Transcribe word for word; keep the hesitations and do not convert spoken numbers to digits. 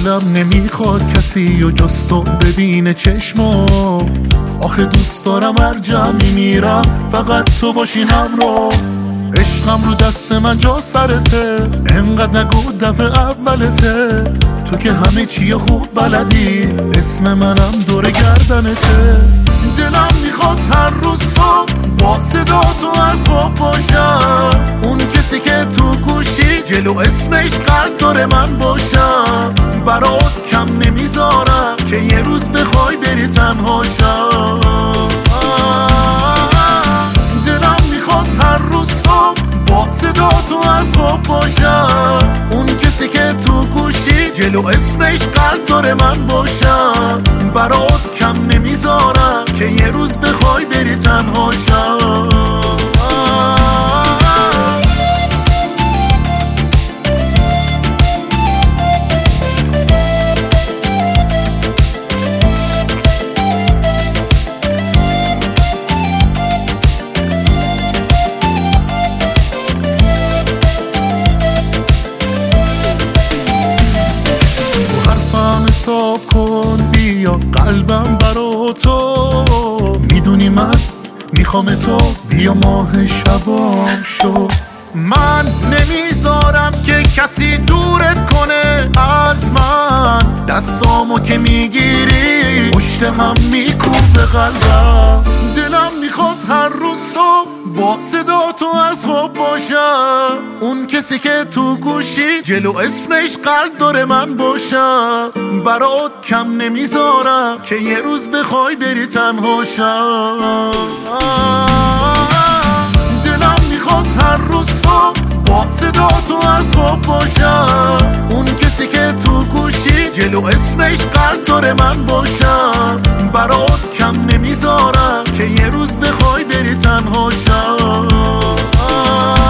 دلم نمیخواد کسی و جز تو ببینه چشمو. آخه دوست دارم هر جا میمیرم فقط تو باشی همراه. عشقم رو دست من جا سرته، انقدر نگو دفعه اولته. تو که همه چی خوب بلدی، اسم منم دور گردنته. دلم میخواد هر روز صبح با صدا تو از خواب باشم. اون کسی که تو گوشی جلو اسمش قلب داره من باشم. برات کم نمیذارم که یه روز بخوای بری تنها شم. دلم میخواد هر روز صبح با صدا تو از خواب باشم. اون کسی که تو گوشی جلو اسمش قلب داره من باشم. برات کم نمیذارم که یه روز بخوای بری تنها شم. حساب کن بیا قلبم برا تو. میدونی من میخوام تو، بیا ماه شبام شو. من نمیذارم که کسی دورت کنه از من. دستامو که میگیری پشت هم میکوبه قلبم. دلم میخواد هر روز صبح با صدا تو از خواب باشم. اون کسی که تو گوشی جلو اسمش قلب داره من باشم. برات کم نمیذارم که یه روز بخوای بری تنها شم. دلم میخواد هر روز صبح با صدا تو از خواب باشم. اون کسی که تو گوشی جلو اسمش قلب داره من باشم. برات کم نمیذارم که یه روز بخوای بری تنها شم.